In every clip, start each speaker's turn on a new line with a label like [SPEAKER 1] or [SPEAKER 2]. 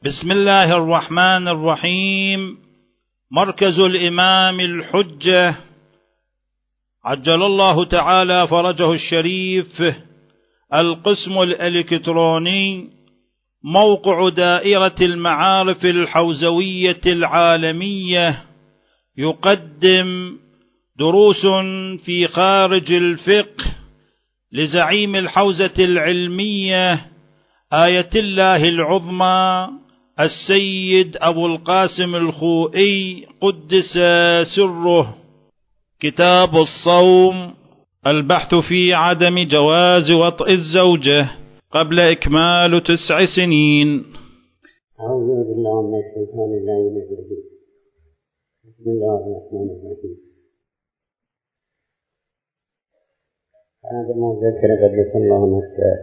[SPEAKER 1] بسم الله الرحمن الرحيم. مركز الإمام الحجة عجل الله تعالى فرجه الشريف، القسم الإلكتروني، موقع دائرة المعارف الحوزوية العالمية، يقدم دروس في خارج الفقه لزعيم الحوزة العلمية آية الله العظمى السيد أبو القاسم الخوئي قدس سره. كتاب الصوم، البحث في عدم جواز وطئ الزوجة قبل إكمال 9 سنين.
[SPEAKER 2] أعوذ بالله من الشيطان الرجيم. بسم الله الرحمن الرحيم. هذا ما ذكر قدس الله نفسه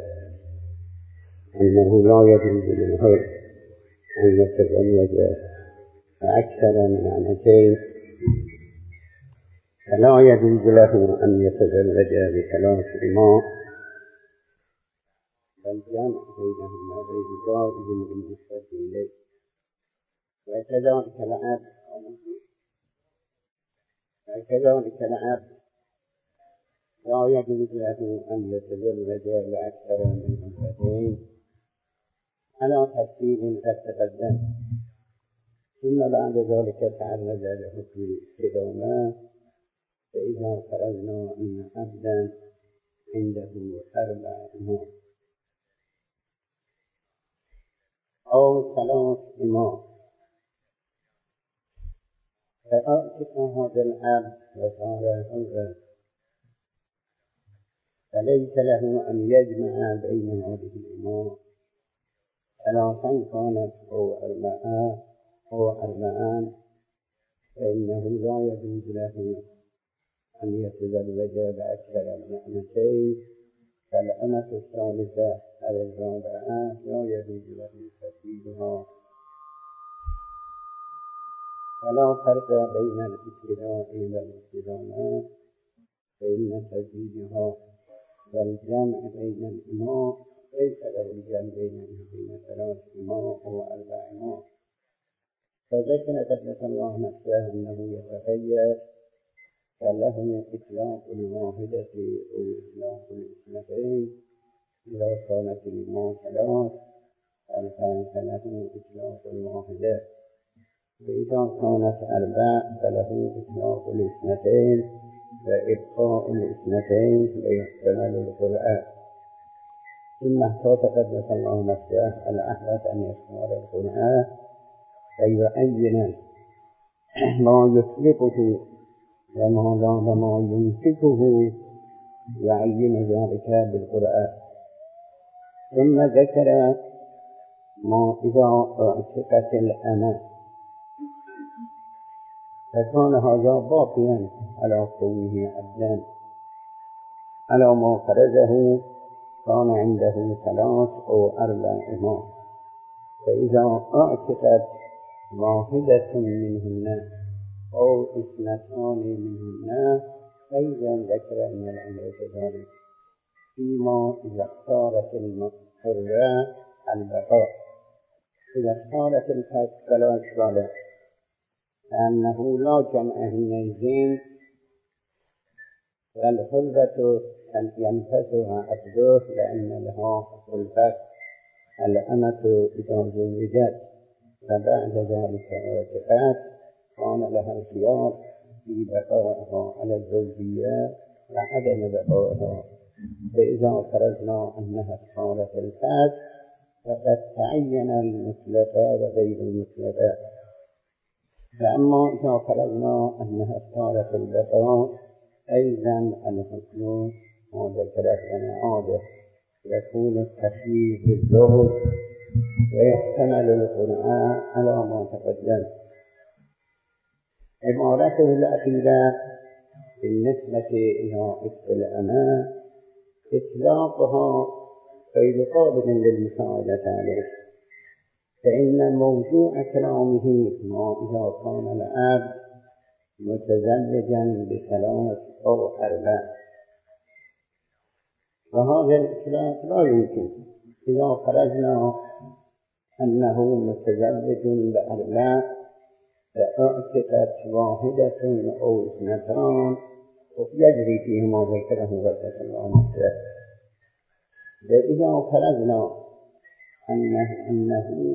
[SPEAKER 2] أنه لا يجوز للحر أن يتزوج أكثر من عمتين، فلا يجوز له أن يتزوج بثلاث إماء، بل جمع بينهما غير جائز بالنسبة إليه. وكذلك العبد لا يجوز له أن يتزوج بأكثر من عمتين على تفصيل قد تقدم. ثم بعد ذلك تعرض لحكم الإدامة، فإذا فرضنا أن عبدا عنده 4 إماء أو 3 إماء، فأعتق هذا العبد وصار حرا، فليس له أن يجمع بين هذه الإماء 3 كانت أو 4، فإنه لا يجوز له أن يتزوج بأكثر من 2، فالأمة الثالثة أو الرابعة لا يجوز له تزويجها. فلا فرق بين الابتداء والاستدامة، فإن تزويجها والجمع بين الإماء ليس له الجمع بين 3 إماء أو 4 إماء. فذكر قدس الله نفسه أنه يتغير، فله إطلاق الواحدة أو إطلاق الاثنتين إذا كانت الإماء 3، فله إطلاق الواحدة، وإذا كانت 4 فله إطلاق الاثنتين وإبقاء الاثنتين ويحتمل القرآن. ثم احتاط قدس الله نفسه الأحوط أن يختار القرآن فيعين ما يطلقه وما يمسكه، يعين ذلك بالقرآن. ثم ذكر ما إذا اعتقت الأمة، فكان هذا باقيا على قوله عبدا على ما فرزه، كان عنده 3 أو 4 إماء، فإذا اعتقت واحدة منهن أو 2 منهن فإذا ذكر من الأمر كذلك، فيما إذا اختارت الحرة البقاء. إذا اختارت الفتح فلا إشكال، لأنه لا جمع حينئذ، فالحرة ينفتح عقده لأن لها الفتح الأمة إذا زوجت فبعد ذلك اعتقاد كان لها الخيار في بقائها على الزوجية وعدم بقائها. فإذا فرضنا أنها اختارت الفتح فقد تعين المطلقة وغير المطلقة. فأما إذا فرضنا أنها اختارت البقاء أيضا الحكم ما ذكره عادة، يكون التخيير بالزوج ويحتمل القرآن على ما تقدم. عبارته الأخيرة بالنسبة إلى الأمة إطلاقها غير قابل للمساعدة عليه، فإن موضوع كلامه ما إذا كان العبد متزوجا ب3 أو 4، وهذا الإطلاق لا يمكن. إذا فرضنا أنه متزوج بأربع فأعتقت واحدة أو اثنتان يجري فيهما ذكره قدس الله نفسه. فإذا فرضنا أنه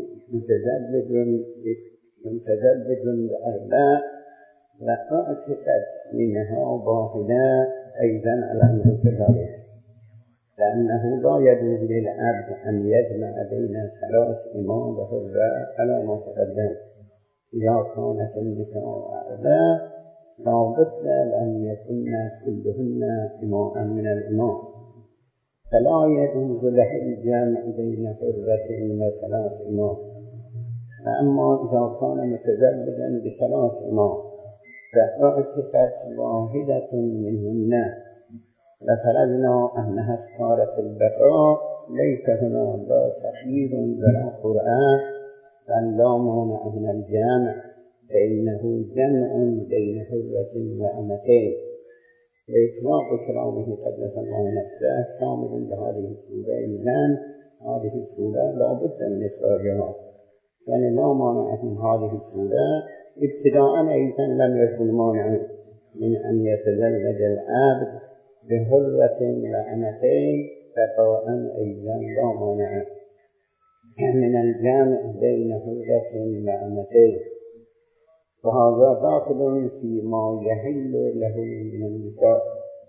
[SPEAKER 2] متزوج بأربع فأعتقت منها واحدة أيضا الأمر كذلك، لأنه لا يجوز للعبد أن يجمع بين ثلاث إمام وحرة على ما تقدم. إذا كانت النساء أربع لا بد أن يكن كلهن إماما من الإمام، فلا يجوز له الجمع بين حرة وثلاث إمام. فأما إذا كان متزوجا بثلاث إمام فأعتقت واحدة منهن وفرضنا أنها اختارت البقاء، ليس هنا لا تخيير ولا قرآن بل لا مانع من الجمع، فإنه جمع بين حرة وأمتين. وإطلاق كلامه قدس الله نفسه شامل لهذه السورة، إذن هذه السورة لا بد من إخراجها، يعني لا مانع من هذه السورة. ابتداء أيضا لم يكن مانع من أن يتزوج العبد بحرة وأمتين، بقاء أيضا لا مانع من الجمع بين حرة وأمتين، وهذا داخل فيما يحل له من النساء.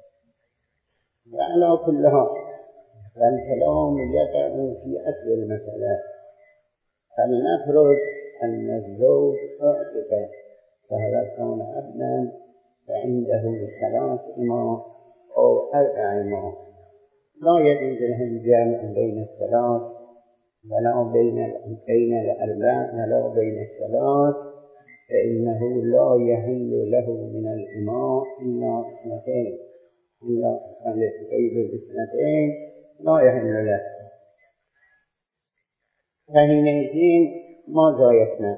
[SPEAKER 2] وعلى كل حال فالكلام يقع في أصل المسألة. فلنفرض أن الزوج أعتق فهو كان عبدا فعنده ثلاث إمام أو أربع إمام، لا يجوز له الجمع بين الثلاث ولا بين الأربع ولا بين الثلاث، فإنه لا يحل له من الإمام إلا اثنتين، إلا غير الاثنتين لا يحل له. فحينئذ ماذا يصنع؟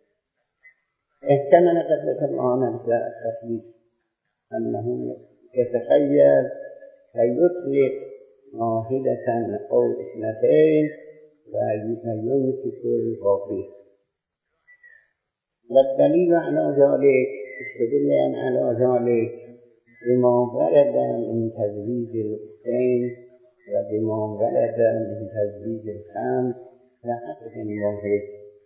[SPEAKER 2] احتمل قدس الله نفسه التثبيت أنه يتخيل فيطلق واحدة أو اثنتين ويمسك الباقي. والدليل على ذلك استدل على ذلك بما ورد من تزويج الأختين وبما ورد من تزويج الخمس لعقد واحد.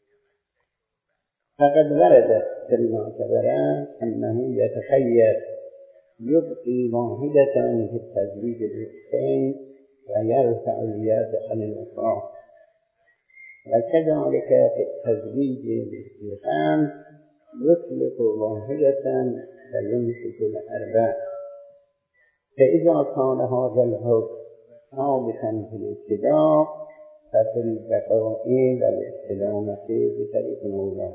[SPEAKER 2] فقد ورد في المعتبرات أنه يتخيل يبقي واحدة في التزويج الأختين ويرفع اليد عن الأخرى، وكذلك في التزويج بالخمس يطلق واحدة ويمسك الأربع. فإذا كان هذا الحكم ثابتا في الابتداء ففي البقاء والاستدامة بطريق أولى.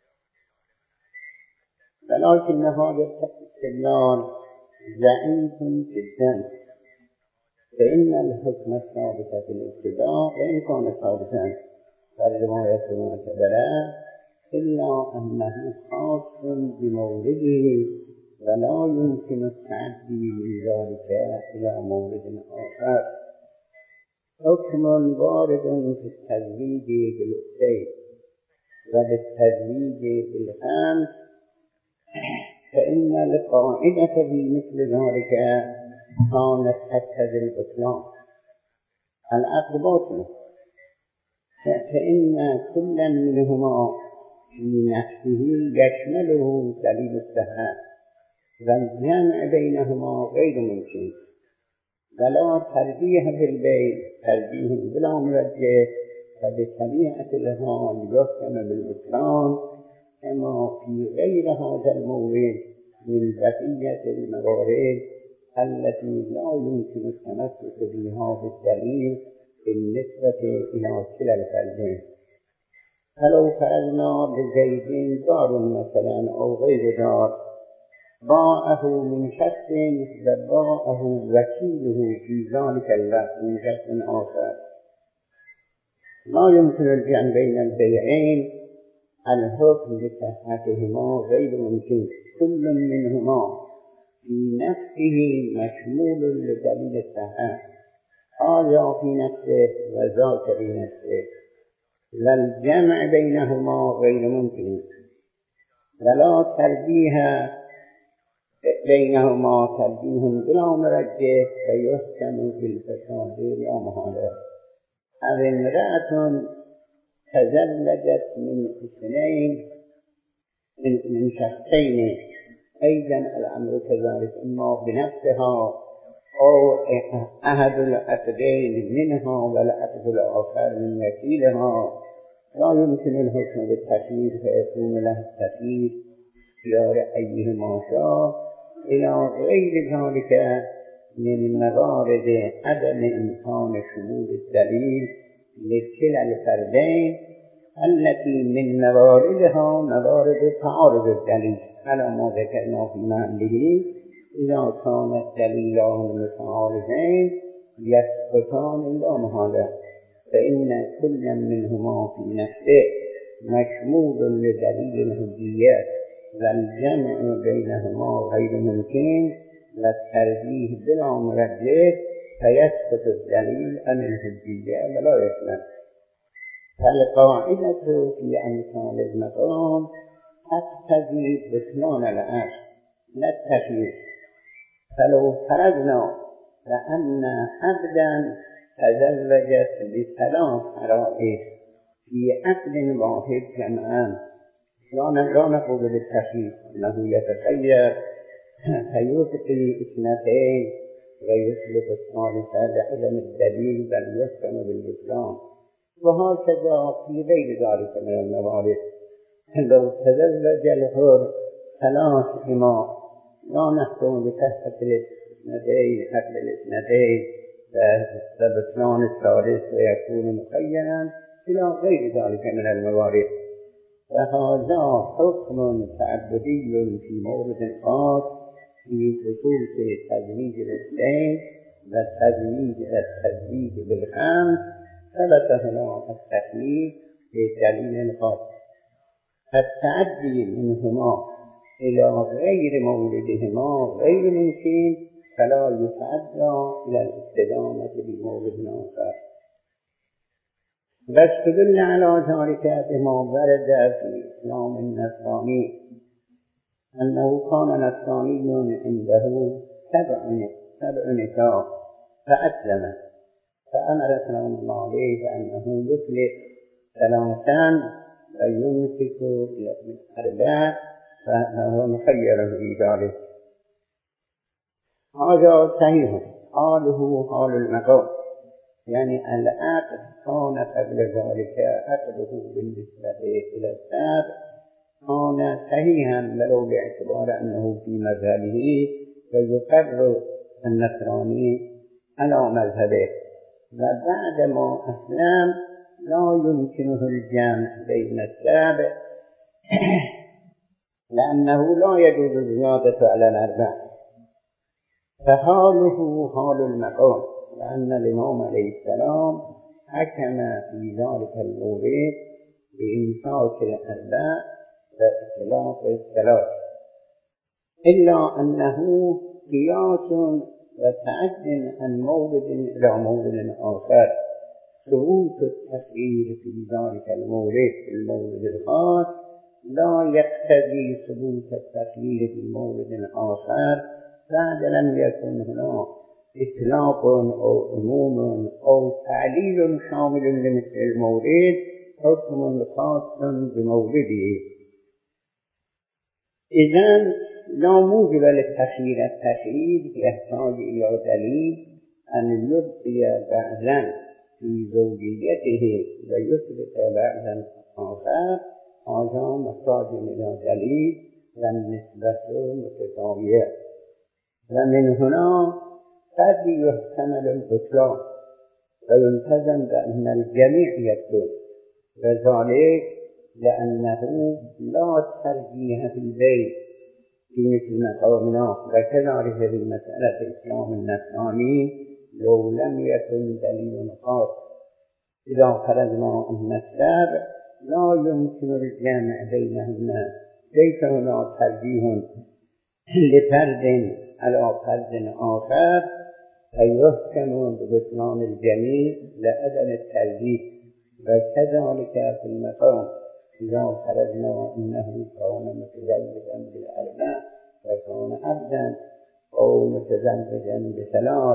[SPEAKER 2] ولكن هذا الاستدلال ضعيف جدا، فإن الحكم الثابت في الابتداء وإن كان ثابتا فالرواية المعتبرة إلا أنه خاص بمورده ولا يمكن التعدي من ذلك إلى مورد آخر. حكم وارد في التزويج بالأختين وبالتزويج بالخمس، فإن القاعدة في مثل ذلك كانت تقتضي البطلان. العقد باطل، فإن كلا منهما في نفسه يشمله دليل الصحة، والجمع بينهما غير ممكن، ولا ترجيح في البيت ترجيح بلا مرجح، فبطبيعة الحال يحكم بالبطلان كما في غير هذا المورد من بقية الموارد التي لا يمكن التمسك بها بالدليل بالنسبة إلى كلا الفرجين. فلو فرضنا لزيد دار مثلا أو غير دار باعه من شخص وباعه وكيله في ذلك الوقت من شخص آخر، لا يمكن الجمع بين البيعين، الحكم بصحتهما غير ممكن، كل منهما في نفسه مشمول لدليل الصحة، هذا في نفسه وذاك في نفسه. والجمع بينهما غير ممكن ولا ترجيح بينهما ترجيح بلا مرجح فيحكم بالفساد لا محالة. أو امرأة تزوجت من اثنين من شخصين أيضا الأمر كذلك، إما بنفسها أو أحد العقدين منها والعقد الآخر من وكيلها، لا يمكن الحكم بالتخيير فيكون له التخيير اختيار أيهما شاء إلى غير ذلك من موارد عدم إمكان شمول الدليل لكلا الفردين التي من مواردها موارد تعارض الدليل على ما ذكرنا في محله. إذا كان الدليلان متعارضين يسقطان لا محالة، فإن كل منهما في نفسه مشمول لدليل الحجية والجمع بينهما غير ممكن والترجيح بلا مرجح فيسقط الدليل عن الحجية ولا يسلم. فالقاعدة في أمثال المقام تقتضي بطلان العقل لا التخيير. فلو فرضنا لأن عبدا تزوجت بثلاث حرائر في عقد واحد جمعا، لا نقول بالتخيير أنه يتخير فيبقي اثنتين ويسلك الثالثة لعدم الدليل بل يحكم بالإسلام. وهكذا في غير ذلك من الموارد. لو تزوج الحر ثلاث إماء لا نحكم بكثرة الاثنتين حتى الاثنتين فبطلان الثالث ويكون مخيرا إلى غير ذلك من الموارد. فهذا حكم تعبدي في مورد خاص في خصوص تزويج الاثنين والتزويج بالخمس، ثبت هنا التخيير بدليل خاص. فالتعدي منهما إلى غير موردهما غير ممكن، فلا يتعدى إلى الاستدامة بمورد آخر. واستدل على ذلك بما ورد في إسلام النصراني أنه كان نصراني عنده سبع نساء فأسلم، فأمر سلام الله عليه بأنه يطلق ثلاثا ويمسك الأربع فهو مخير في ذلك. هذا صحيح. حاله حال المقام، يعني العقد كان قبل ذلك عقده بالنسبة إلى السابق كان صحيحا ولو باعتبار أنه في مذهبه فيقر النصراني على مذهبه، وبعدما أسلم لا يمكنه الجمع بين السابق لأنه لا يجوز الزيادة على الأربع. فحاله حال المقام، لأن الإمام عليه السلام حكم في ذلك المورد بإمساك الأربع وإطلاق الثلاث، إلا أنه قياس وتعد عن مورد إلى مورد آخر. ثبوت التخيير في ذلك المورد في المورد الخاص لا يقتضي ثبوت التخيير في المورد الآخر بعد لم يكن هناك إطلاق أو عموم أو تعليل شامل لمثل المورد حكم خاص بمورده. إذن لا موجب للتخيير. التخيير يحتاج إلى دليل أن يبقي بعضا في زوجيته ويثبت بعضا آخر، هذا محتاج إلى دليل والنسبة متساوية. ومن هنا قد يحتمل البطلان ويلتزم بأن الجميع يبطل، وذلك لأنه لا ترجيح في البيت في مثل مقامنا. وكذلك في مسألة الإسلام النصراني لو لم يكن دليل خاص إذا فرضنا أن السابع لا يمكن الجمع بينهن، ليس هناك ترجيح لفرد على فرد آخر فيحكم ببطلان الجميع لعدم الترجيح وكذلك في المقام إذا فرضنا أنه كان متزوجا بالأربع وكان عبدا أو متزوجا بثلاث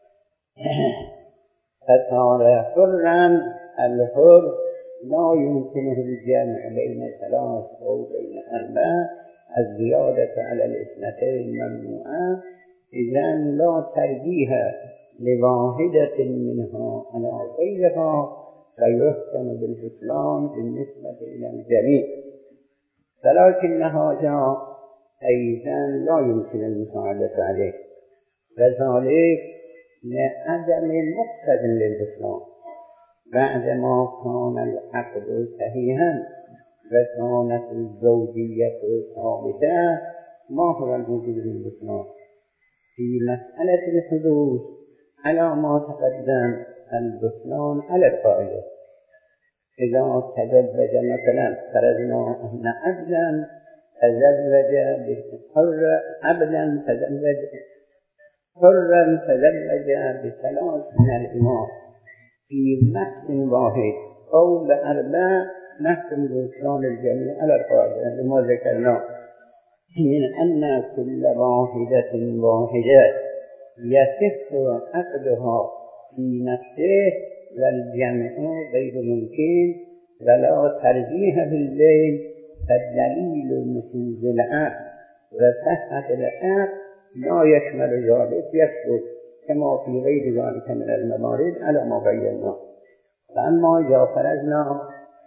[SPEAKER 2] فصار حرا. الحر لا يمكنه الجمع بين ثلاث أو بين أربع، الزيادة على الاثنتين ممنوعة، إذن لا ترجيح لواحدة منها على غيرها فيحكم بالبطلان بالنسبة إلى الجميع. ولكن هذا أيضا لا يمكن المساعدة عليه، وذلك لعدم مقتضى للبطلان بعدما كان العقد صحيحا وكانت الزوجية ثابتة. ما هو الموجود للبطلان؟ في مسألة الحدود على ما تقدم البطلان على الفائدة. إذا تزوج مثلا فرضنا أن عبدا تزوج بحر، عبدا تزوج حرا تزوج بثلاث من الإمام في مكان واحد أو بأربع، نحكم بطلان الجميع على الفائدة لما ذكرنا من أن كل واحدة يصح عقدها في نفسه والجمع غير ممكن ولا ترجيح بالليل، فالدليل نفوذ العقد وصحة العقد لا يشمل ذلك، يثبت كما في غير ذلك من الموارد على ما بينا. فأما إذا فرضنا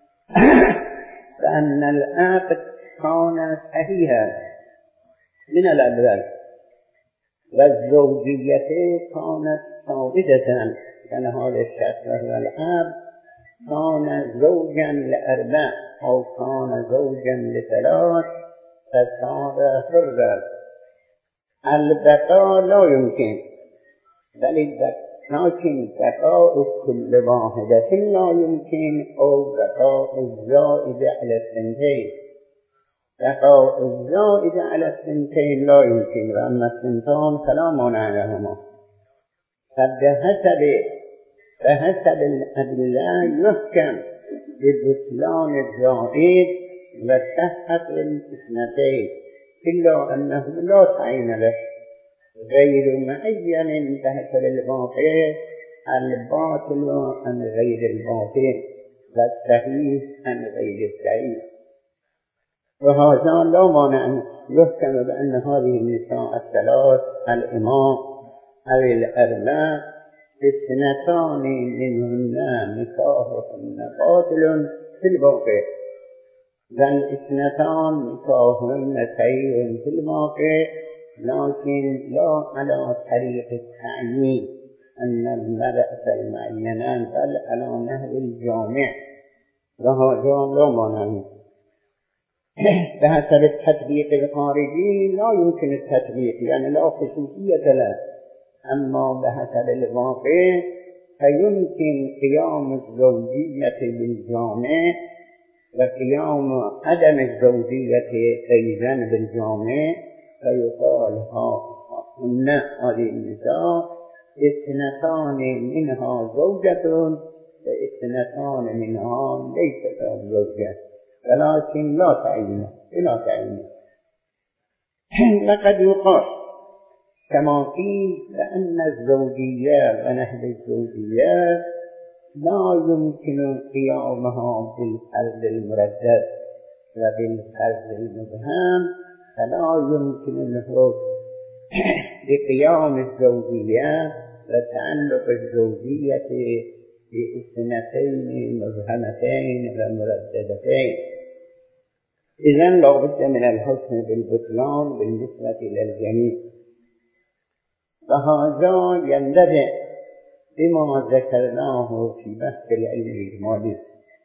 [SPEAKER 2] فأن العقد كان صحيحا من الأول والزوجية كانت ثابتة، كان هذا الشخص وهو العبد كان زوجا لأربع أو كان زوجا لثلاث فصار حرا. البقاء لا يمكن، لكن بقاء كل واحدة لا يمكن، أو بقاء الزائد على الثنتين. بقاء الزائد على الثنتين لا يمكن، وأما الثنتان فلا مانع لهما. فبحسب الأدلة يحكم ببطلان الزائد وصحة الاثنتين، إلا أنه لا تعين له غير معين بحسب الواقع، الباطل عن غير الباطل والصحيح عن غير الصحيح. وهذا لا مانع أن يحكم بأن هذه النساء الثلاث الإمام أو الأربع اثنتان منهن نكاحهن باطل في الواقع، والاثنتان نكاحهن صحيح في الواقع، لكن لا على طريق التعيين أن المرأة المعينة بل على نحو الجامع، وهذا لا مانع. بحسب التطبيق الخارجي لا يمكن التطبيق، يعني لا خصوصية له، أما بحسب الواقع فيمكن قيام الزوجية بالجامع وقيام عدم الزوجية أيضا بالجامع، فيقال هن هذه النساء اثنتان منها زوجة واثنتان منها ليست زوجة، ولكن لا تعين. لقد يقال كما قيل بأن الزوجية ونحو الزوجية لا يمكن قيامها بالفرد المردد وبالفرد المبهم، فلا يمكن الحكم بقيام الزوجية وتعلق الزوجية باثنتين مبهمتين ومرددتين. إذن لا بد من الحكم بالبطلان بالنسبة إلى الجميع. فهذا يندفع بما ذكرناه في بحث العلم الإجمالي.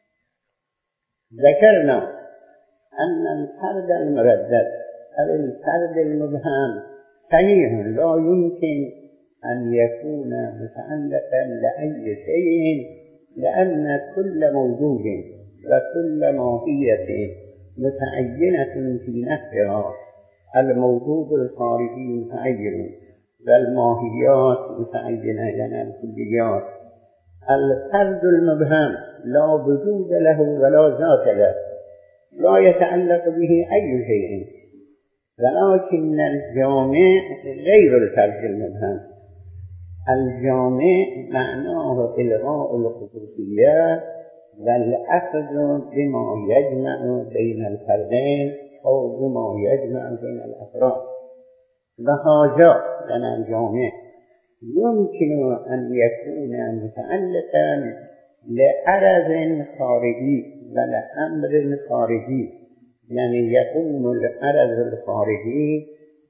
[SPEAKER 2] ذكرنا أن الفرد المردد أو الفرد المبهم صحيح لا يمكن أن يكون متعلقا لأي شيء، لأن كل موجود وكل ماهية متعينة في نفسها، الموجود الخارجي متعين والماهيات متعينة، يعني الكليات. الفرد المبهم لا وجود له ولا ذات له، لا يتعلق به أي شيء، ولكن الجامع غير الفرد المبهم. الجامع معناه إلغاء الخصوصيات والأخذ بما يجمع بين الفردين أو بما يجمع بين الأفراد. وهذا لنا الجامع يمكن أن يكون متعلقا لعرض خارجي ولأمر خارجي، يعني يقوم العرض الخارجي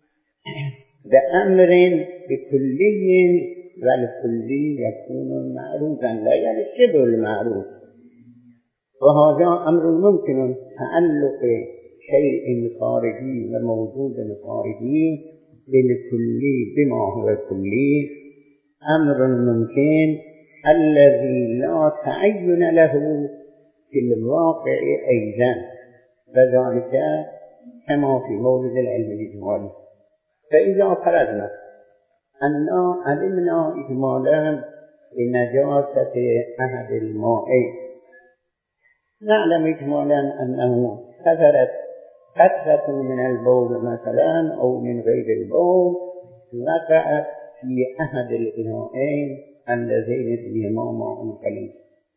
[SPEAKER 2] بأمر بكلي والكلي يكون معروفا لا يعني شبه المعروف. وهذا أمر ممكن، تعلق شيء خارجي وموجود خارجي بالكلي بما هو كلي أمر ممكن الذي لا تعين له في الواقع أيضا، وذلك كما في مورد العلم الإجمالي. فإذا فرضنا أننا علمنا إجمالا بنجاسة أحد المائين، نعلم إجمالا أنه كثرت قطرة من البول مثلا أو من غير البول وقعت في أحد الإناءين اللذين فيهما ماء قليل.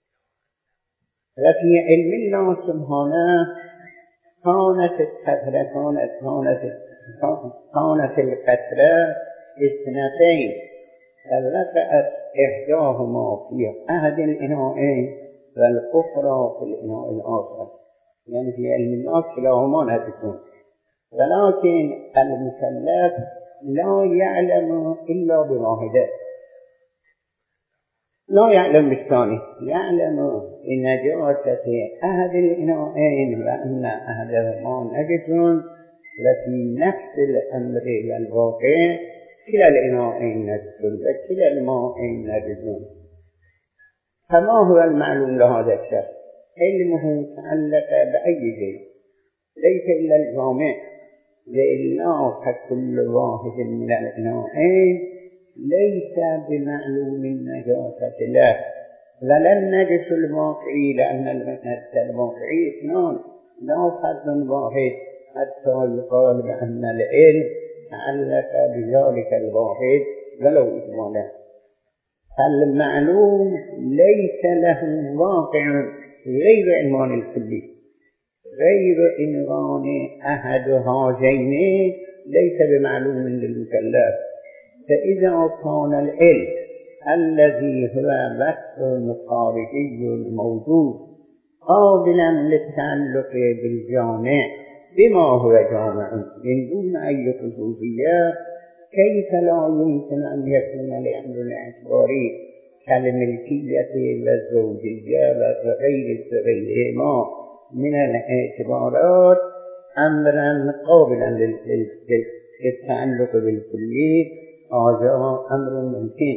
[SPEAKER 2] وفي علم الله سبحانه كانت القطرة اثنتين، فوقعت إحداهما في أحد الإناءين والأخرى في الإناء الآخر، يعني في علم الله كلاهما نجسون. ولكن المكلف لا يعلم إلا بواحدة، لا يعلم بالثاني، يعلم بنجاسة أحد الإناءين وأن أحدهما نجس، وفي نفس الأمر والواقع كلا الإناءين نجس وكلا الماءين نجسون. فما هو المعلوم لهذا الشخص؟ علمه تعلق بأي شيء ليس إلا الجامع، لإلا فكل واحد من الإناءين ليس بمعلوم النجاسة له، ولا النجس الواقعي، لأن النجس الواقعي اثنان لا فرد واحد، حتى يقال بأن العلم تعلق بذلك الواحد ولو إجمالا. فالمعلوم ليس له واقع غير عنوان الكلي، غير عنوان أحد هذين ليس بمعلوم للمكلف. فإذا كان العلم الذي هو بحث خارجي موجود قابلا للتعلق بالجامع بما هو جامع من دون أي خصوصية، كيف لا يمكن أن يكون لأمر الاعتباري كالملكية والزوجية وغيرهما من الاعتبارات أمرا قابلا للتعلق بالكلي؟ هذا أمر ممكن.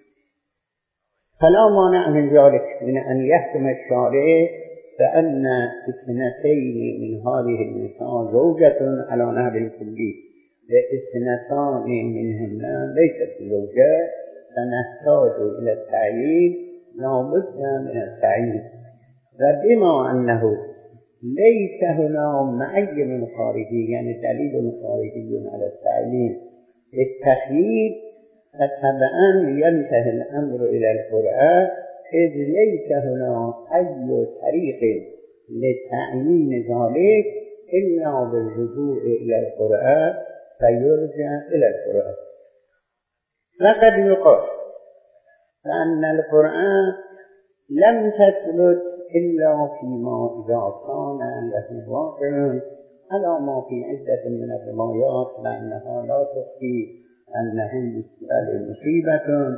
[SPEAKER 2] فلا مانع من ذلك من أن يحكم الشارع بأن اثنتين من هذه النساء زوجة على نحو الكلي واثنتان منهن ليست زوجة، فنحتاج إلى التعيين، لا بد من التعيين. وبما أنه ليس هنا معين خارجي، يعني دليل خارجي على التعيين التخيير، فطبعا ينتهي الأمر إلى القرآن، إذ ليس هنا أي طريق لتعيين ذلك إلا بالرجوع إلى القرآن، فيرجع إلى القرآن. لقد يقال أن القرآن لم تثبت إلا فيما إذا كان له واقع، على ما في عدة من الروايات لأنها لا تخفي أنه مصيبة،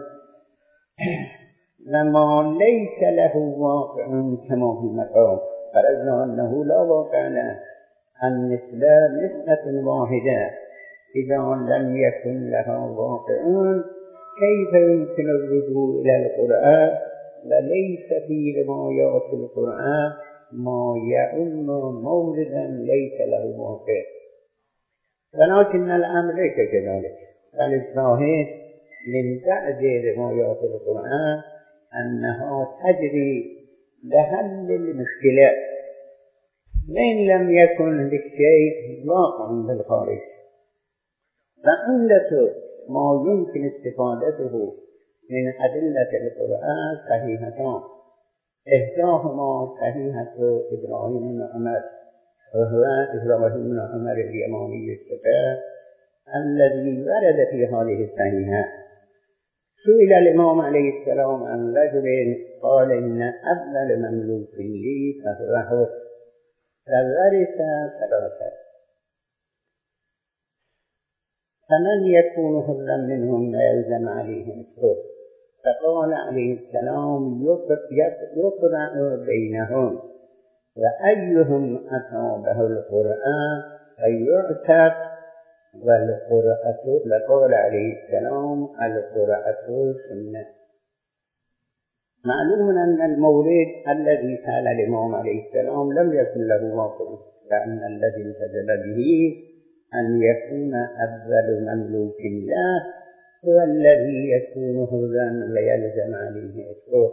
[SPEAKER 2] لما ليس له واقع كما في المقام فرضنا أنه لا واقع له. النسبة نسبة واحدة، إذا لم يكن لها واقع كيف يمكن الرجوع إلى القرآن؟ وليس في روايات القرآن ما يؤم موردا ليس له واقع. ولكن الأمر ليس كذلك، بل الظاهر من بعد روايات القرآن أنها تجري لحل المشكلة، وإن لم يكن للشيء واقع بالخارج. فعمدة ما يمكن استفادته من أدلة القرآن صحيحتان، إحداهما صحيحة إبراهيم بن عمر، وهو إبراهيم بن عمر اليماني الثقة الذي ورد في هذه الصحيحة. سئل الإمام عليه السلام عن رجل قال إن أفضل مملوك لي فهو حر، فورث ثلاثة، فمن يكون حرا منهم ويلزم عليه الحر؟ فقال عليه السلام يقرأ بينهم، وأيهم أصابه القرآن فيعتق، والقرأة، فقال عليه السلام القرأة سنة. معلوم أن المولد الذي سأل الإمام عليه السلام لم يكن له واقع، لأن الذي انتجب به أن يكون أفضل مملوك له هو الذي يكون حرا ويلزم عليه الحر.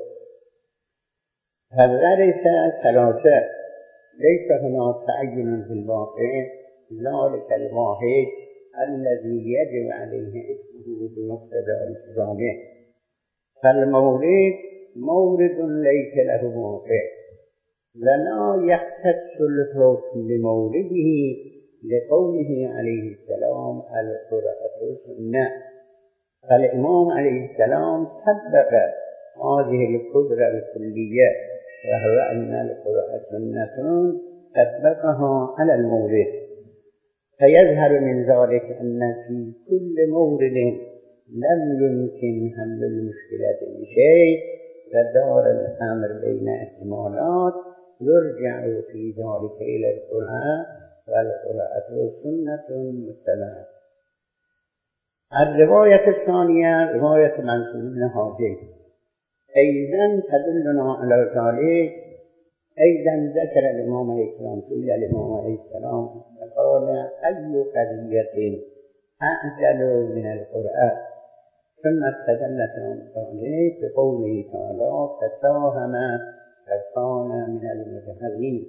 [SPEAKER 2] فورث ثلاثة، ليس هناك تعين في الواقع، ذلك الواحد الذي يجب عليه اسمه بمقتضى التزامه. فالمورد مورد ليس له واقع، ولا يختص الحكم بمورده لقوله عليه السلام القرأة سنة. فالإمام عليه السلام طبق هذه القدرة الكلية، وهو أن القرآن سنة طبقها على المورد. فيظهر من ذلك أن في كل مورد لم يمكن حل المشكلات بشيء، فدار الأمر بين احتمالات يرجع في ذلك إلى القرآن، والقرآن سنة متبعة. الرواية الثانية رواية منصور بن هاشم أيضا تدلنا على ذلك. أيضا ذكر الإمام عليه السلام إلى الإمام عليه السلام فقال أي قضية أعجل من القرآن، ثم استدل ذلك بقوله تعالى فتاهم فكان من المتهرين.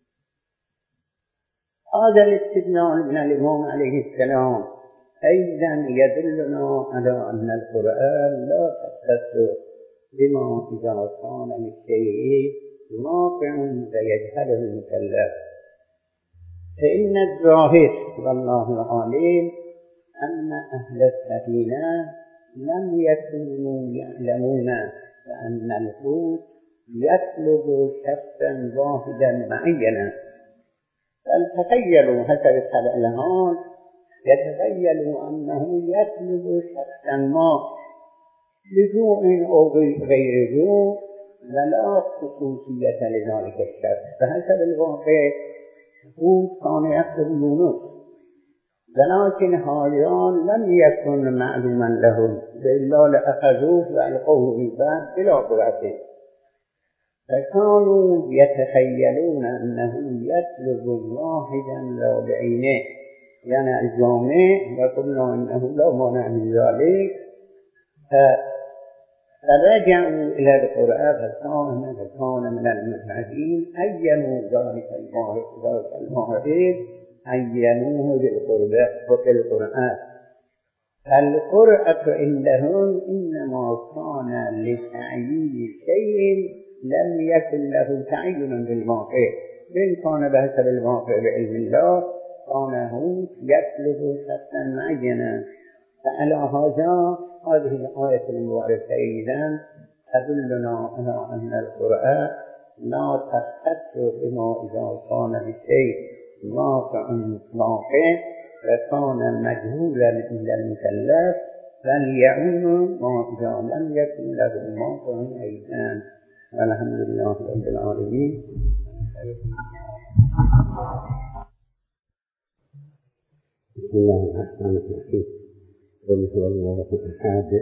[SPEAKER 2] هذا الاستدلال من الإمام عليه السلام أيضا يدلنا على أن القرآن لا تختص بما إذا كان للشيء واقع ويجهله المكلف. فإن الظاهر والله العليم أن أهل السفينة لم يكونوا يعلمون أن الحوت يطلب شخصا واحدا معينا، بل تخيلوا حسب الحال يتخيلوا أنه يطلب شخصا ما لجوع أو غير جوع، ولا خصوصية لذلك الشخص. فحسب الواقع حوت كان يطلب يونس، ولكن هذان لم يكن معلوما لهم، إلا لأخذوه وألقوه في البحر بلا قرأة. فكانوا يتخيلون أنه يطلب واحدا لا بعينه، يعني الجامع، وقلنا إنه لا مانع من ذلك. فرجعوا إلى القرآن فكان من المتعدين أينوا ذلك المعرض عينوه بالقرآن. القرآن عندهم إنما كان لتعيين شيء لم يكن له تعين بالواقع، إن كان بحسب الواقع بعلم الله كان هو يطلب شخصا معينا. فعلى هذا هذه الآية المباركة أيضا تدلنا على أن القرآن لا تختص بما إذا كان بالشيء واقع وكان مجهولا عند المكلف، بل يعم ما إذا لم يكن له واقع أيضا. والحمد لله رب العالمين. بسم الله الرحمن الرحيم. قل هو الله أحد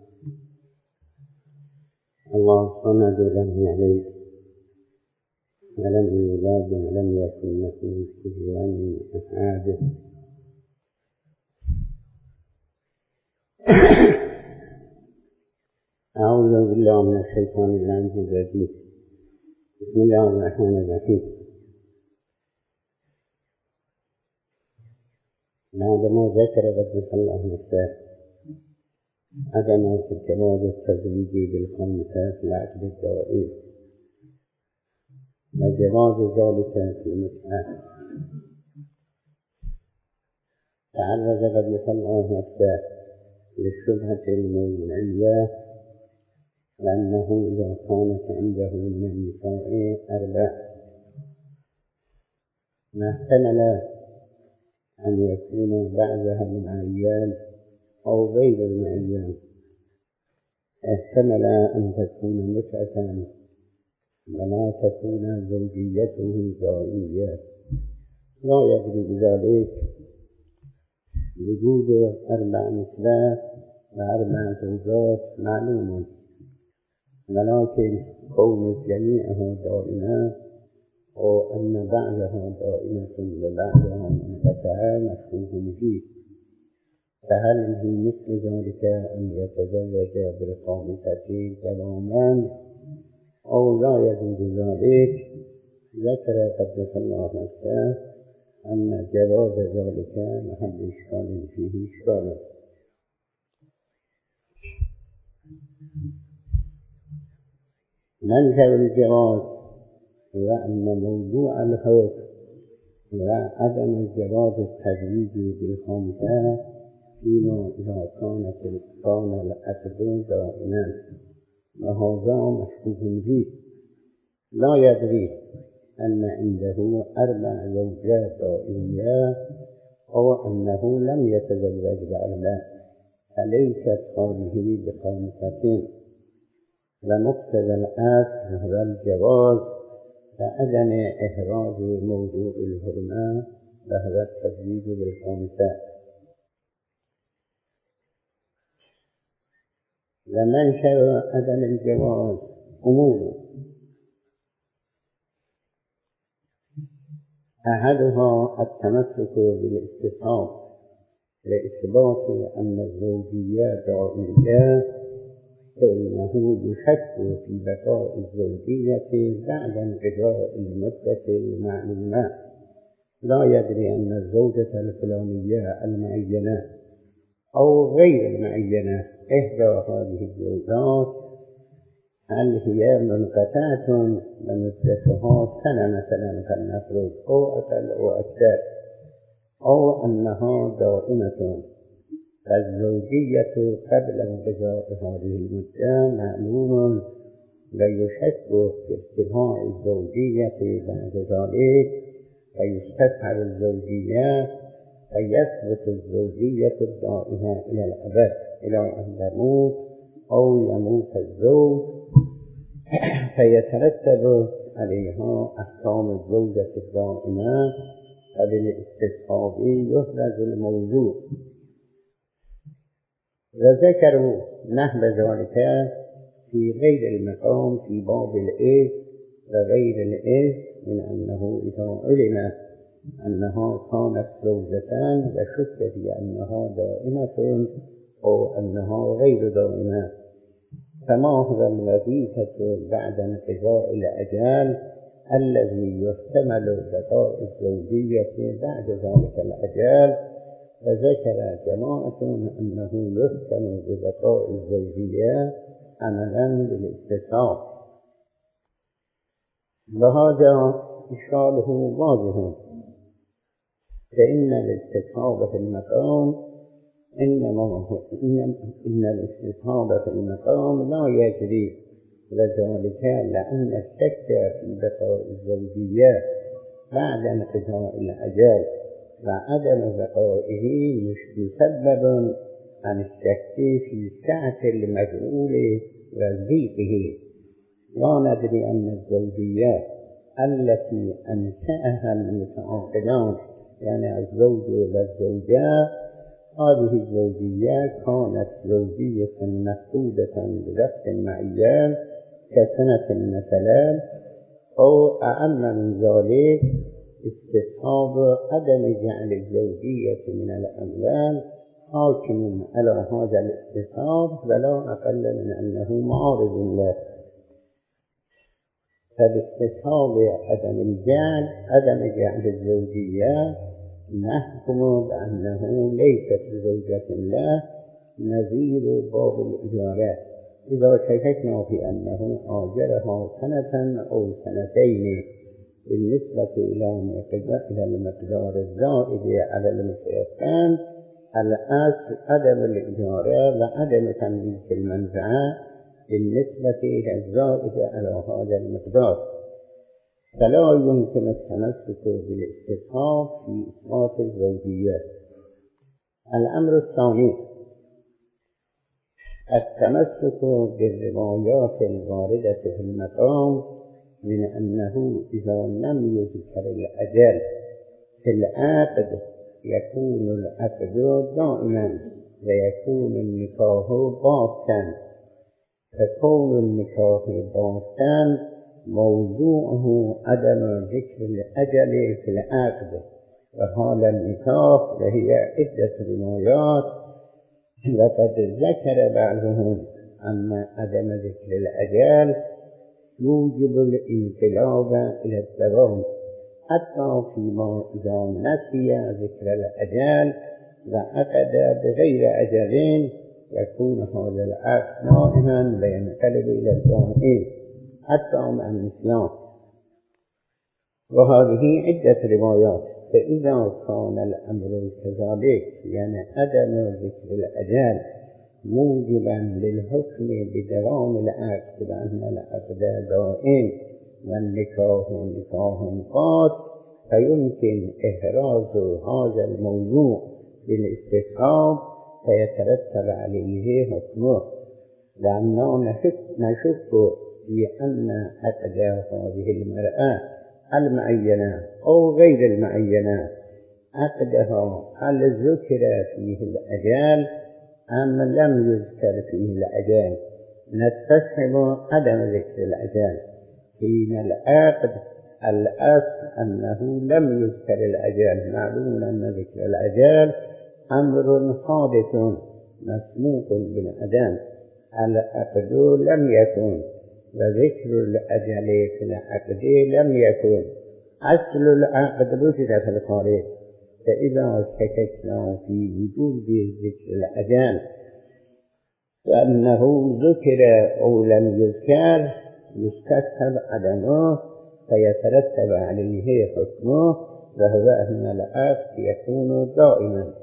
[SPEAKER 2] الله الصمد لم يلد ولم يولد ولم يكن له كفوا أحد. أعوذ بالله من الشيطان الرجيم. بسم الله الرحمن الرحيم. بعدما ذكر قدس الله نفسه عدم الجواز التزويجي بالخمسة في العقد الدائم وجواز ذلك في المتعة، تعرض قدس الله نفسه للشبهة الموضوعية لأنه إذا كانت عنده من النساء 4 ما احتمل أن يكون بعضها المعين أو غير المعين، احتمل أن تكون متعة ولا تكون زوجيته دائمية، لا يدري بذلك وجود 4 نسوة و4 زوجات معلوم، ولكن كون جميعها دائمة أو أن بعضها دائمة وبعضها منقطعة مشكوك فيه، فهل هي مثل ذلك أن يتزوج بالخامسة دواما أو لا يجوز ذلك؟ ذكر قدس الله نفسه أن جواز ذلك محل إشكال فيه إشكال. منشأ الجواز هو أن موضوع الحكم وعدم الجواز التزويجي بالخامسة فيما إذا كان العقد دائما، وهذا مشكوك فيه، لا يدري أن عنده 4 زوجات دائمية أو أنه لم يتزوج ب4، فليست هذه بخامسة، ومقتضى الأصل هو الجواز وعدم إحراز موضوع الحرمة وهو التزويج بالخامسة. ومنشأ عدم الجواز أمور، أحدها التمسك بالاستصحاب لإثبات أن الزوجية دائمية، فإنه يشك في بقاء الزوجية بعد انقضاء المدة المعلومة، لا يدري أن الزوجة الفلانية المعينة أو غير المعينة إحدى هذه الزوجات هل هي منقطعة ومدتها سنة مثلا فلنفرض أو أقل أو أكثر، أو أنها دائمة، فالزوجية قبل انقضاء هذه المدة معلوم، ويشك في ارتفاع الزوجية بعد ذلك فيستسهل الزوجية فيثبت الزوجية الدائمة إلى الأبد إلى أن يموت أو يموت الزوج، فيترتب عليها أحكام الزوجة الدائمة، فبالاستصحاب يحرز الموضوع. وذكروا نحو ذلك في غير المقام في باب الإرث وغير الإرث من أنه إذا علم أنها كانت زوجة وشك في أنها دائمة أو أنها غير دائمة، فما هو الوظيفة بعد انقضاء الأجال الذي يحتمل بقاء الزوجية بعد ذلك الأجال؟ وذكر جماعة أنه يحكم ببقاء الزوجية عملا بالاستصحاب، وهذا إشكاله واضح، فإن الاستصحاب في المقام إن الاستصحاب في المقام لا يجري، وذلك لأن الشك في بقاء الزوجية بعد انقضاء الأجال وعدم بقائه مسبب عن الشك في سعة المجهول وضيقه. لا ندري أن الزوجية التي أنشأها المتعاقدان يعني الزوج والزوجة، هذه الزوجية كانت زوجية محدودة بوقت معين كسنة مثلا، أو أعم من ذلك استصحاب عدم جعل الزوجية من الأموال حاكم على هذا الاستصحاب ولا أقل من أنه معارض له. فباستصحاب عدم جعل الزوجية نحكم بأنه ليست زوجة له نظير باب الإجارة إذا شككنا في أنه آجرها سنة أو سنتين بالنسبة إلى المقدار الزائد على المتيقن. الأصل عدم الإجارة وعدم تمليك المنفعة بالنسبة إلى الزائد على هذا المقدار، فلا يمكن التمسك بالاستصحاب في إثبات الزوجية. الأمر الثاني التمسك بالروايات الواردة في المقام من أنه إذا لم يذكر الأجل في العقد يكون العقد دائما ويكون النكاح باطلا، فكون النكاح باطلا موضوعه عدم ذكر الأجل في العقد، وحال النكاح وهي عدة روايات. وقد ذكر بعضهم أن عدم ذكر الأجل يوجب الانقلاب إلى الدوام، حتى فيما إذا نسي ذكر الأجل وعقد بغير أجل يكون هذا العقد دائما وينقلب إلى الدائم حتى مع النسيان. وهذه عدة روايات. فإذا كان الأمر كذلك يعني عدم ذكر الأجل موجبا للحكم بدوام العقد بأن العقد دائم والنكاح نكاح فيمكن إحراز هذا الموضوع بالاستصحاب فيترتب عليه حكمه، لأننا نشك في أن عقد هذه المرأة المعينة أو غير المعينة عقدها هل ذكر فيه الأجل أم لم يذكر فيه الأجل. نستصحب عدم ذكر الأجل حين العقد الأصل أنه لم يذكر الأجل. معلوم أن ذكر الأجل أمر حادث مسموح بالعدم، العقد لم يكن وذكر الأجل في العقد لم يكن. أصل العقد وجد في الخارج، فإذا شككنا في وجود ذكر الأجل فأنه ذكر أو لم يذكر يستصحب عدمه فيترتب عليه حكمه، وهو أن العقد يكون دائما.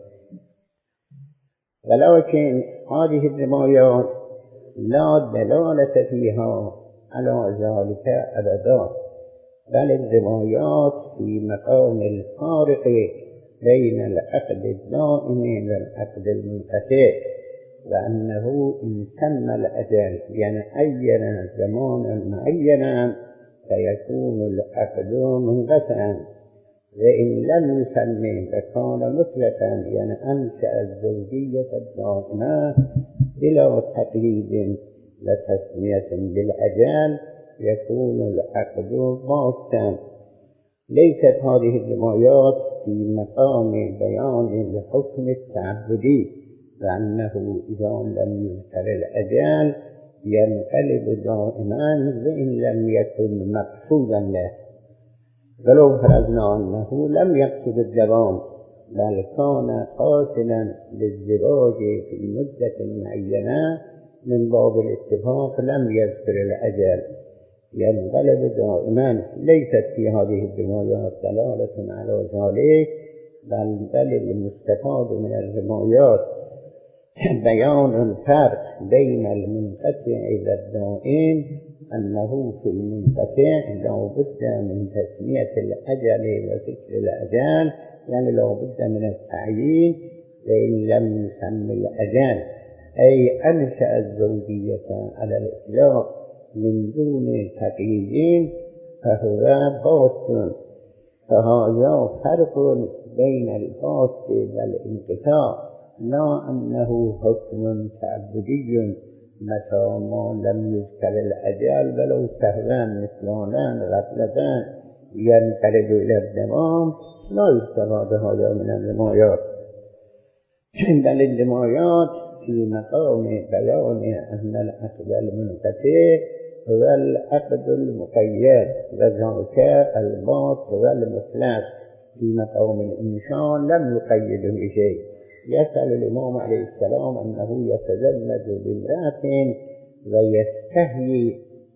[SPEAKER 2] ولكن هذه الروايات لا دلالة فيها على ذلك أبدا، بل الروايات في مقام الفارق بين العقد الدائم والعقد المنقطع، وأنه إن تم الأجل يعني عين زمانا معينا فيكون العقد منقطعا، وإن لم يسمى فكان مطلقا يعني أنشأ الزوجية الدائمة بلا تقييد وتسمية بالأجل يكون العقد باطلا. ليست هذه الروايات في مقام بيان الحكم التعبدي، فأنه إذا لم يذكر الأجل ينقلب دائما وإن لم يكن مقصودا له. ولو فرضنا أنه لم يقصد الدوام بل كان قاصدا للزواج في مدة معينة من باب الاتفاق لم يذكر الأجل ينقلب دائما. ليست في هذه الروايات دلالة على ذلك، بل المستفاد من الروايات بيان الفرق بين المنقطع والدائم، أنه في المنقطع لا بد من تسمية الأجل وذكر الأجل، يعني لا بد من التعيين، وإن لم يسمى الأجل أي أنشأ الزوجية على الإطلاق من دون تقييد فهو باطل. فهذا فرق بين الباطل والانقطاع، لا أنه حكم تعبدي متى ما لم يذكر الأجل ولو سهوا نسيانا غفلة ينقلب إلى الدوام. لا يستفاد هذا من الروايات. بل الرمايات في مقام بيان أن العقد المنقطع هو العقد المقيد وذاك الباط والمطلق في مقام الإنشاء لم يقيده بشيء. يسأل الإمام عليه السلام أنه يتزوج بامرأة ويستحيي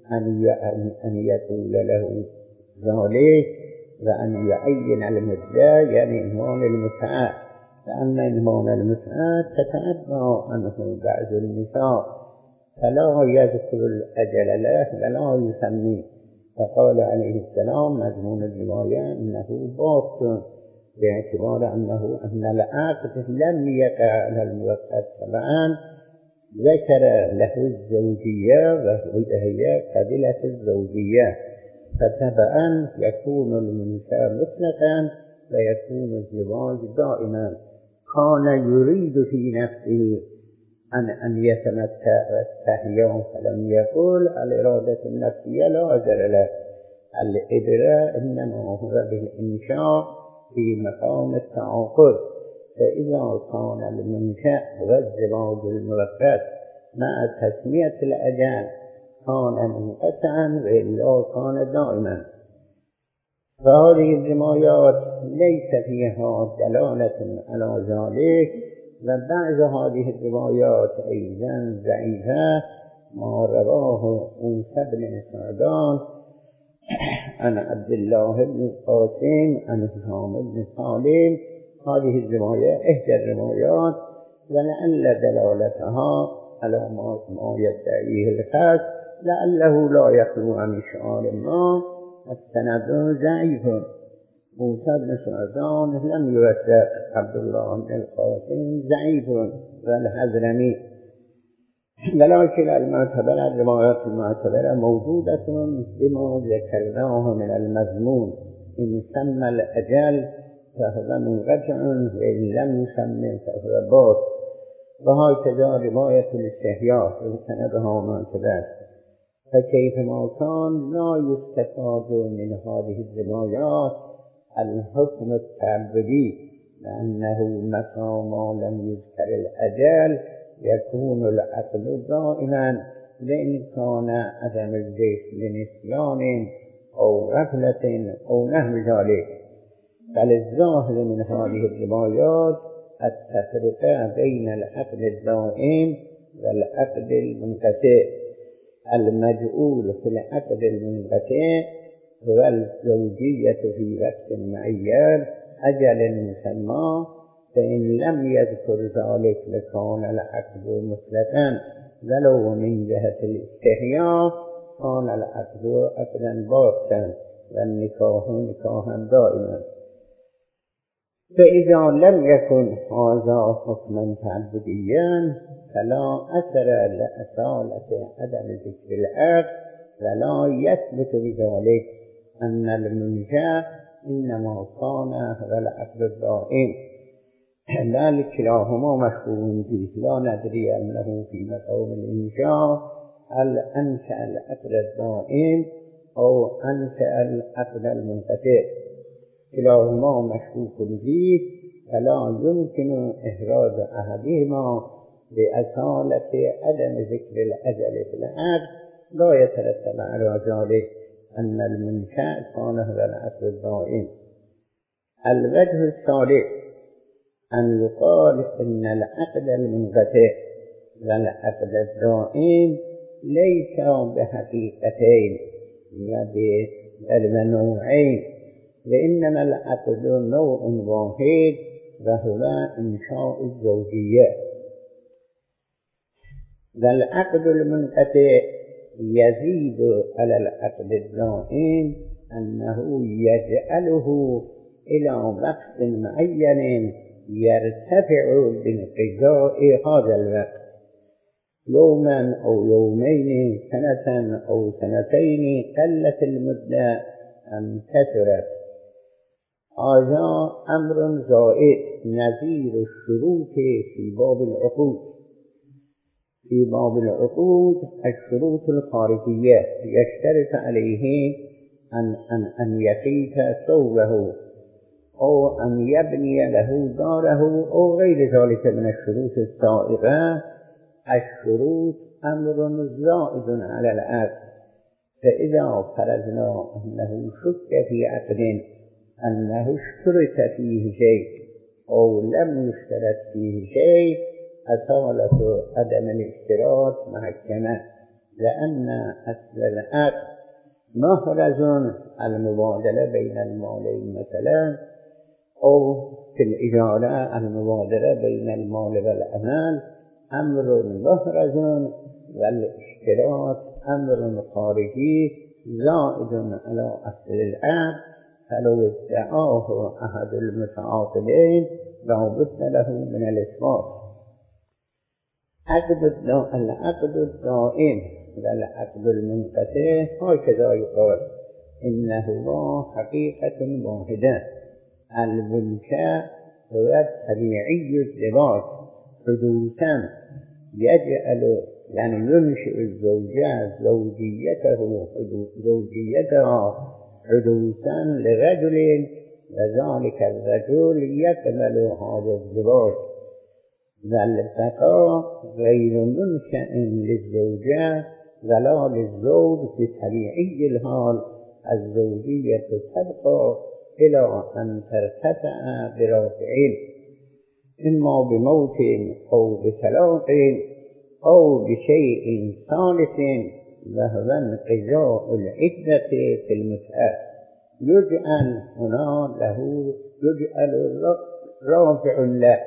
[SPEAKER 2] أن يطول له ذلك وأن يعين المدة، يعني إنهان المتعة، لأن إنهان المتعة تتأبى عنه بعض النساء فلا يذكر الأجل له ولا يسميه. فقال عليه السلام مضمون الرواية إنه باطل، باعتبار أن العقد لم يقع على الموقت تبعا، ذكر له الزوجية وهي قبيلة الزوجية، فتبعا يكون المنشأ مطلقا ويكون الزواج دائما. كان يريد في نفسه أن يتمتع واستحيا فلم يقل الإرادة النفسية لا أجر له، الإبرة إنما هو بالإنشاء في مقام التعاقد. فإذا كان المنشأ والزواج المؤقت مع تسمية الأجل كان منقطعا وإلا كان دائما. فهذه الروايات ليس فيها دلالة على ذلك، وبعض هذه الروايات أيضا ضعيفة، ما رواه موسى بن سعدان عن عبد الله بن القاسم عن هشام بن سالم. هذه الرواية إحدى الروايات، ولعل دلالتها على ما يدعيه الخاص، لعله لا يخلو عن شعار ما. السند ضعيف. موسى بن سعدان لم يوثق، عبد الله بن القاسم ضعيف والحضرمي، ولكن الروايات المعتبرة موجودة بما ذكرناه من المضمون. إن سمى الأجل فهو منقطع وإن لم يسمى فهو باط. وهكذا رواية الاستحياء وسندها معتبر. فكيفما كان لا يستفاد من هذه الروايات الحكم التعبدي، لأنه متى ما لم يذكر الأجل يكون العقد دائما، وإن كان عدم الذكر لنسيان أو غفلة أو نحو ذلك. بل الظاهر من هذه الروايات التفرقة بين العقد الدائم والعقد المنقطع. المجعول في العقد المنقطع هو الزوجية في وقت معين أجل مسمى، فإن لم يذكر ذلك لكان العقد مطلقا، ولو من جهة الاستحياء كان العقد عقدا باطلا والنكاح نكاحا دائما. فإذا لم يكن هذا حكما تعبديا فلا أثر لأصالة عدم ذكر العقد، ولا يثبت بذلك أن المنشأ إنما كان هو العقد الدائم، بل كلاهما مشهور به. لا ندري أنه في مقام الإنشاء هل أنشأ العقد الدائم أو أنشأ العقد المنقطع، كلاهما مشكوك به، فلا يمكن إحراز أحدهما بأصالة عدم ذكر الأجل في العقد. لا يترتب على ذلك أن المنشأ كان هو العقد الدائم. الوجه الثالث أن يقال إن العقد المنقطع والعقد الدائم ليس بحقيقتين بل نوعين، وإنما العقد نوع واحد وهو إنشاء الزوجية. والعقد المنقطع يزيد على العقد الدائم أنه يجعله إلى وقت معين يرتفع بانقضاء هذا الوقت، يوما أو يومين، سنة أو سنتين، قلت المدة أم كثرت. هذا أمر زائد نظير الشروط في باب العقود. في باب العقود الشروط الخارجية يشترط عليه أن يقيت ثوبه أو أن يبني له داره أو غير ذلك من الشروط السائغة. الشروط أمر زائد على العقد، فإذا فرضنا أنه شك في عقد أنه اشترط فيه شيء أو لم يشترط فيه شيء، أصالة عدم الاشتراط محكمة، لأن أصل العقد محرز المبادلة بين المالين مثلا، أو في الإجارة المبادلة بين المال والعمل أمر محرز، والاشتراط أمر خارجي زائد على أصل العقد، فلو ادعاه أحد المتعاقدين لا بد له من الإثبات. العقد الدائم والعقد المنقطع هكذا يقال إنه حقيقة واحدة. المنشأ هو طبيعي الزواج حدوثا يجعل ينشئ الزوجة زوجيتها حدوثا لرجل، وذلك الرجل يقبل هذا الزواج، والبقاء غير منشأ للزوجة ولا للزوج بطبيعي الحال. الزوجية تبقى إلى أن ترتفع برافعين، إما بموت أو بطلاق أو بشيء ثالث، وهو انقضاء العدة في المتعة. يجعل رافع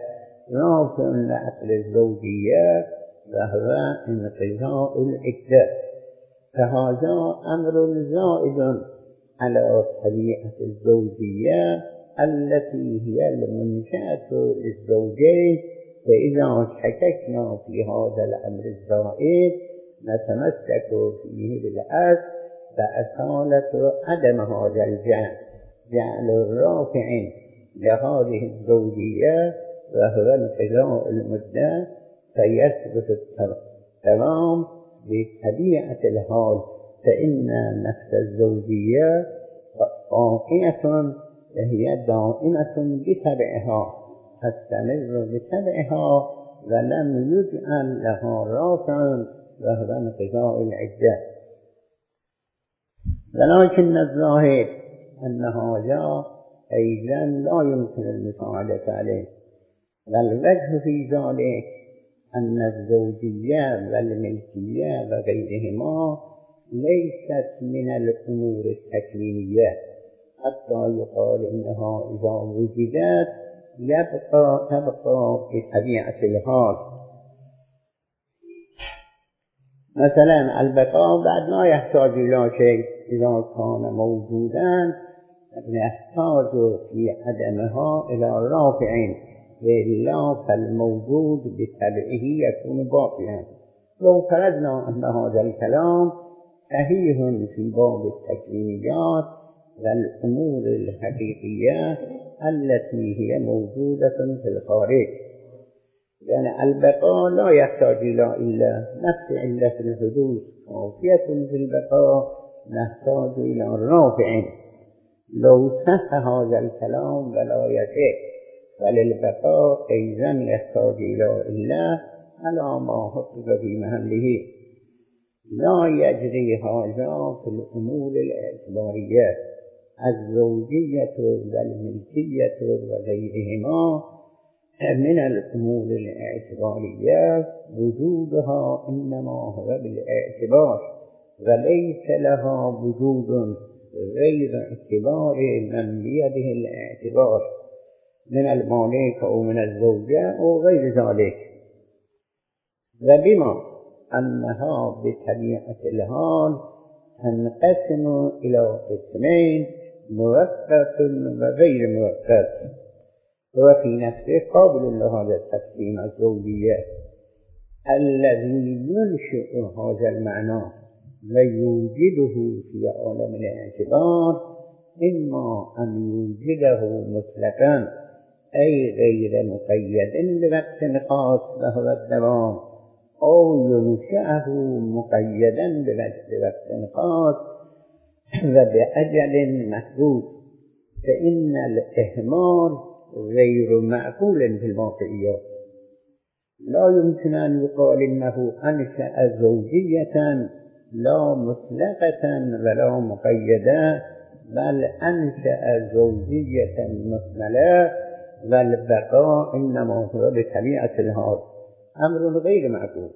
[SPEAKER 2] لعقد الزوجية وهو انقضاء العدة، فهذا أمر زائد على طبيعة الزوجية التي هي المنشأة للزوجين. فإذا شككنا في هذا الأمر الزائد نتمسك فيه بالعقد، فأصالة عدم هذا جعل الرافع لهذه الزوجية وهو انقضاء المدة، فيثبت التمام بطبيعة الحال، فإن نفس الزوجية واقعة وهي دائمة بتبعها، تستمر بتبعها ولم يجعل لها رافع وهو انقضاء العدة. ولكن الظاهر أن هذا أيضا لا يمكن المساعدة عليه، والوجه في ذلك أن الزوجية والملكية وغيرهما ليست من الأمور التكوينية، حتى يقال إنها إذا وجدت تبقى بطبيعة الحال. مثلا البقاء بعد لا يحتاج إلى شيء، إذا كان موجودا يحتاج في عدمها إلى رافع، وإلا فالموجود بطبعه يكون باقيا. لو فرضنا أن هذا الكلام صحيح في باب التكوينيات والأمور الحقيقية التي هي موجودة في الخارج، يعني البقاء لا يحتاج إلا نفس علة الحدوث كافية في البقاء، نحتاج إلى رافع. لو صح هذا الكلام ولا يصح، فللبقاء أيضا يحتاج إلا على ما حقق في محله. لا يجري هذا في الأمور الاعتبارية، الزوجية والملكية وغيرهما من الأمور الاعتبارية وجودها إنما هو بالاعتبار، وليس لها وجود غير اعتبار من بيده الاعتبار من المالك أو من الزوجة أو غير ذلك. وبما أنها بطبيعة الحال تنقسم إلى قسمين، مؤقت وغير مؤقت، وفي نفسه قابل لهذا التقسيم الزوجية. الذي ينشئ هذا المعنى ويوجده في عالم الاعتبار إما أن يوجده مطلقا أي غير مقيد بوقت خاص وهو الدوام، أو ينشأه مقيدا بوقت خاص وبأجل محدود. فإن الإهمال غير معقول في الواقعيات. لا يمكن أن يقال إنه أنشأ زوجية لا مطلقة ولا مقيدة، بل أنشأ زوجية مثملة، والبقاء إنما هو بطبيعة الحال أمر غير معقول.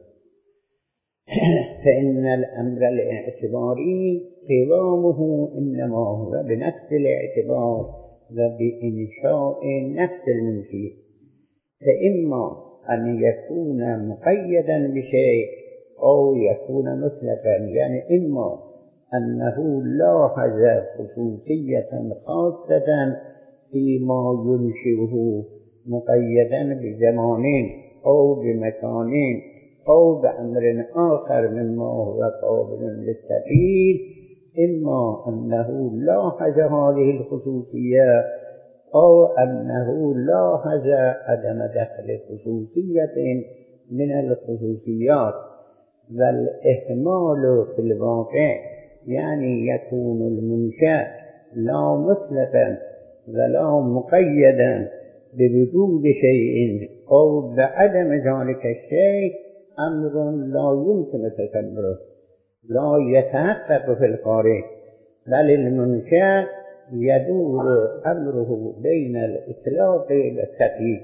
[SPEAKER 2] فإن الأمر الاعتباري قوامه إنما هو بنفس الاعتبار وبإنشاء نفس المنشئ، فإما أن يكون مقيدا بشيء أو يكون مطلقا، يعني إما أنه لاحظ خصوصية خاصة فيما ينشئه مقيدا بزمان أو بمكان أو بأمر آخر مما هو قابل للتغيير، إما أنه لاحظ هذه الخصوصية أو أنه لاحظ عدم دخل خصوصية من الخصوصيات. والإهمال في الواقع يعني يكون المنشأ لا مطلقا ولا مقيدا بوجود شيء أو بعدم ذلك الشيء أمر لا يمكن تصوره، لا يتحقق في الخارج، بل المنشأ يدور أمره بين الإطلاق والتقييد.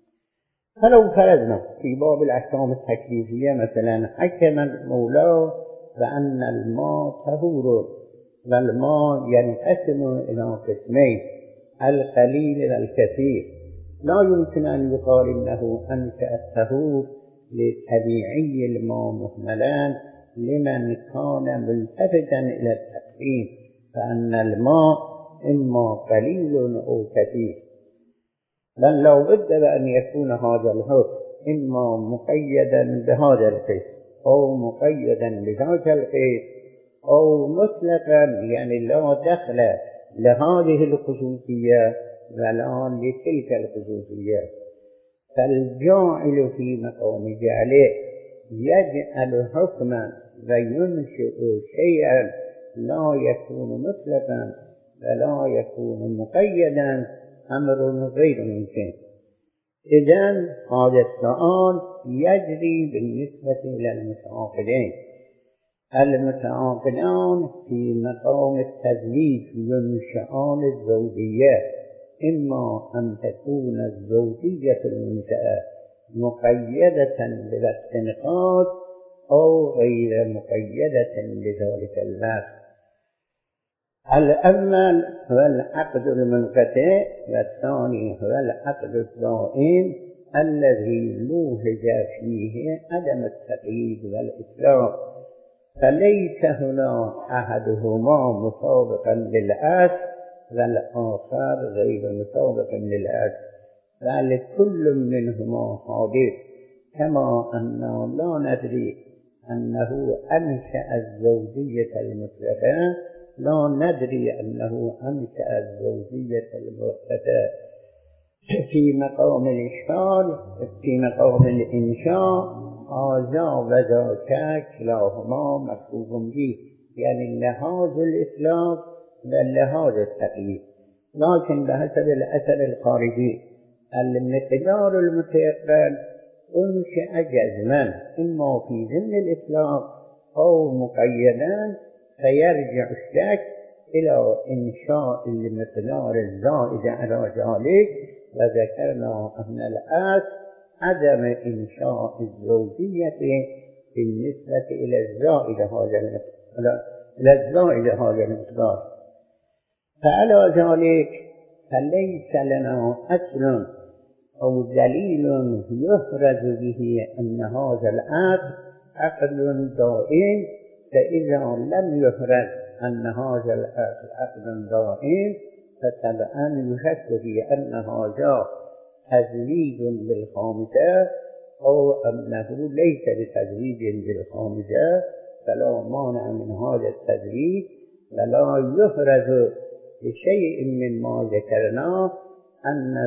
[SPEAKER 2] فلو فرضنا في باب الأحكام التكليفية مثلا حكم المولى بأن الماء طهور، والماء ينقسم إلى قسمين، القليل والكثير، لا يمكن أن يقال إنه أنشأ الطهور لطبيعي الماء مهملا لمن كان ملتفتا إلى التقسيم، فأن الماء إما قليل أو كثير، بل لو بد بأن يكون هذا الحكم إما مقيدا بهذا القسم أو مقيدا بذاك القسم أو مطلقا، يعني لا دخل لهذه الخصوصية ولا لتلك الخصوصية. فالجاعل في مقام جعله يجعل حكما وينشئ شيئا لا يكون مطلقا ولا يكون مقيدا أمر غير ممكن. إذن هذا السؤال يجري بالنسبة إلى المتعاقدين. المتعاقدان في مقام التزويج ينشئان الزوجية، إما أن تكون الزوجية المنشأة مقيدة بالاستنقاذ أو غير مقيدة بذلك الوقت. الأول هو العقد المنقطع، والثاني هو العقد الدائم الذي لوحظ فيه عدم التقييد والإطلاق، فليس هنا أحدهما مطابقا للأصل والآخر غير مطابق للأصل، بل كل منهما حادث، كما أننا لا ندري أنه أنشأ الزوجية المطلقة لا ندري أنه أنشأ الزوجية المؤقتة. في مقام الإشكال في مقام الإنشاء هذا وذاك كلاهما مطلوب به، يعني لهذا الإطلاق ولهذا التقييد، لكن بحسب الأثر الخارجي المقدار المتيقن أنشأ جزما إما في ضمن الإطلاق أو مقيدا، فيرجع الشك إلى إنشاء المقدار الزائد على ذلك. وذكرنا أن الأصل عدم إنشاء الزوجية بالنسبة إلى الزائد هذا المقدار. فعلى ذلك فليس لنا أصل أو دليل يخرج به أن هذا العقد عقد دائم، فإذا لم يخرج أن هذا العقد عقد دائم فطبعا يشك في أن هذا تزويج بالخامسة أو أنه ليس بتزويج بالخامسة، فلا مانع من هذا التزويج، ولا يخرج بشيء مما ذكرناه أن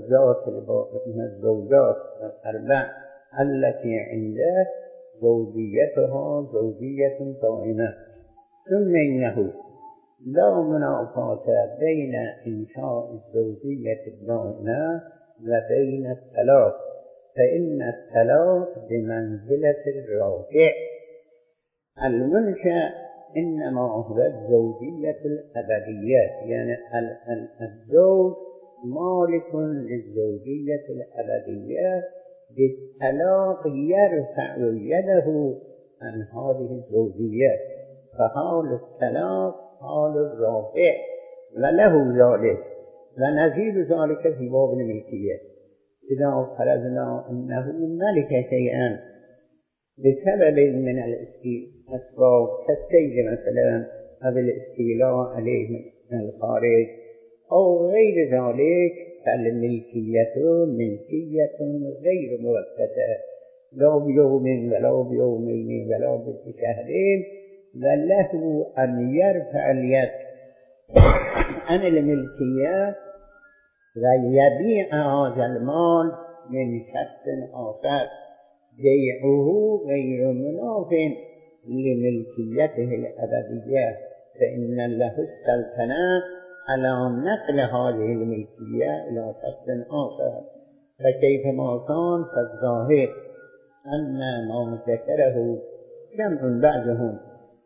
[SPEAKER 2] الزوجات الأربع التي عنده زوجيتها زوجية دائمة. ثم إنه لا منافاة بين إنشاء الزوجية الدائمة وبين الطلاق، فإن الطلاق بمنزلة الراجع. المنشأ إنما هو الزوجية الأبدية، يعني الزوج مالك للزوجية الأبدية، بالطلاق يرفع يده عن هذه الزوجية، فحال الطلاق حال الرافع وله ذلك. ونظير ذلك في باب الملكية، إذا فرضنا أنه ملك شيئا بسبب من الأسباب كالسيد مثلا أو الاستيلاء عليه من الخارج أو غير ذلك، فالملكية ملكية غير مؤقتة، لا بيوم ولا بيومين ولا بشهرين، وله أن يرفع اليد عن الملكية ويبيع هذا المال من شخص آخر، بيعه غير مناف لملكيته الأبدية، فإن له السلطنة على نقل هذه الملكية إلى شخص آخر. فكيفما كان فالظاهر أن ما ذكره جمع بعضهم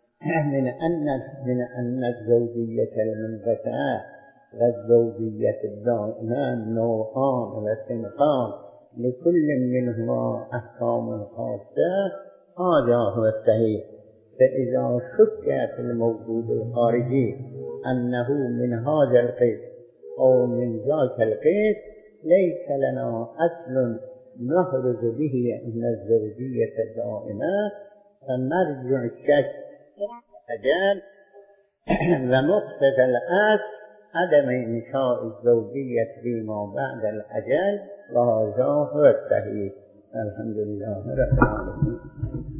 [SPEAKER 2] من أن الزوجية المنقطعة والزوجية الدائمة نوعان وصنفان لكل منهما أحكام خاصة، هذا هو الصحيح. فإذا شك في الموجود الخارجي أنه من هذا القسم أو من ذاك القسم، ليس لنا أصل نخرج به من الزوجية الدائمة، فمرجع الشك أجل ومقتضى الأصل عدم إنشاء الزوجية فيما بعد الأجل، وهذا هو الصحيح. الحمد لله رب العالمين.